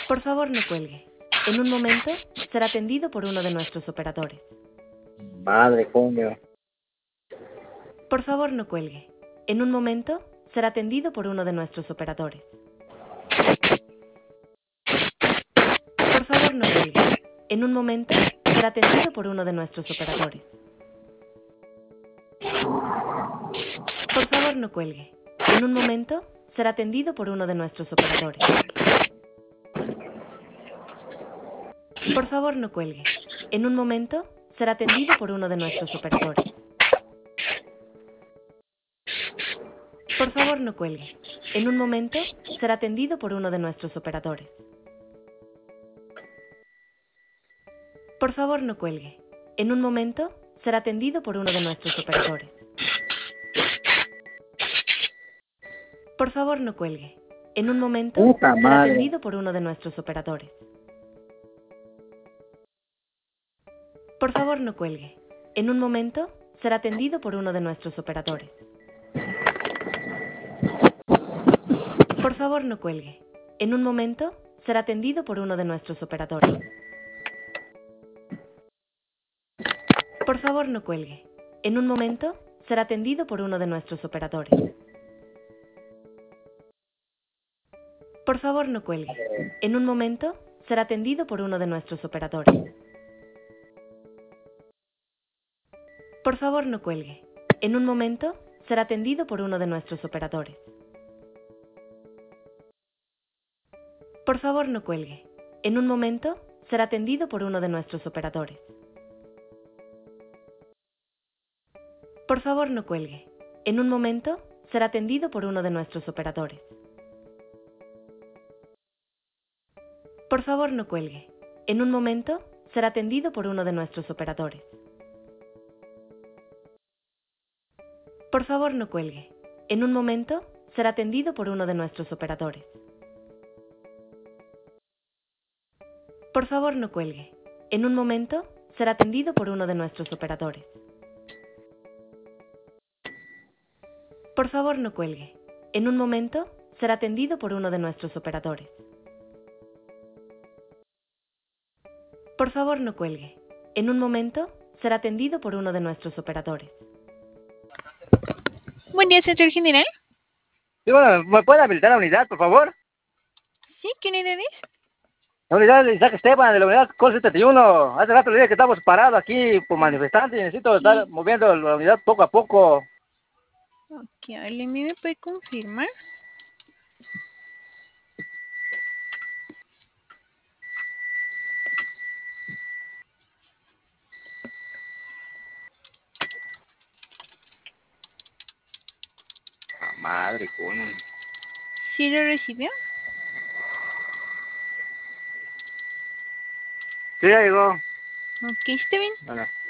Por favor, no cuelgue. En un momento será atendido por uno de nuestros operadores. Madre, coño. Por favor, no cuelgue. En un momento será atendido por uno de nuestros operadores. Por favor, no cuelgue. En un momento será atendido por uno de nuestros operadores. Por favor, no cuelgue. En un momento será atendido por uno de nuestros operadores. Por favor, no cuelgue. En un momento será atendido por uno de nuestros operadores. Por favor, no cuelgue. En un momento será atendido por uno de nuestros operadores. Por favor, no cuelgue. En un momento será atendido por uno de nuestros operadores. Por favor, no cuelgue. En un momento Puta será madre. atendido por uno de nuestros operadores. Por favor, no cuelgue. En un momento será atendido por uno de nuestros operadores. Por favor, no cuelgue. En un momento será atendido por uno de nuestros operadores. Por favor, no cuelgue. En un momento será atendido por uno de nuestros operadores. Por favor, no cuelgue. En un momento será atendido por uno de nuestros operadores. Por favor, no cuelgue. En un momento será atendido por uno de nuestros operadores. Por favor, no cuelgue. En un momento será atendido por uno de nuestros operadores. Por favor, no cuelgue. En un momento será atendido por uno de nuestros operadores. Por favor, no cuelgue. En un momento será atendido por uno de nuestros operadores. Por favor, no cuelgue. En un momento será atendido por uno de nuestros operadores. Por favor, no cuelgue. En un momento será atendido por uno de nuestros operadores. Por favor, no cuelgue. En un momento será atendido por uno de nuestros operadores. Por favor, no cuelgue. En un momento será atendido por uno de nuestros operadores. Buen día, Central General. Sí, bueno, ¿me puede habilitar la unidad, por favor? ¿Sí? ¿Qué unidad es? La unidad de Isaac Esteban, de la unidad Col 71. Hace rato le dije que estamos parados aquí por manifestantes y necesito estar moviendo la unidad poco a poco. Ok, ¿alguien me puede confirmar? Madre, coño. ¿Sí lo recibió? Sí, ya llegó. Ok, está bien. Bueno.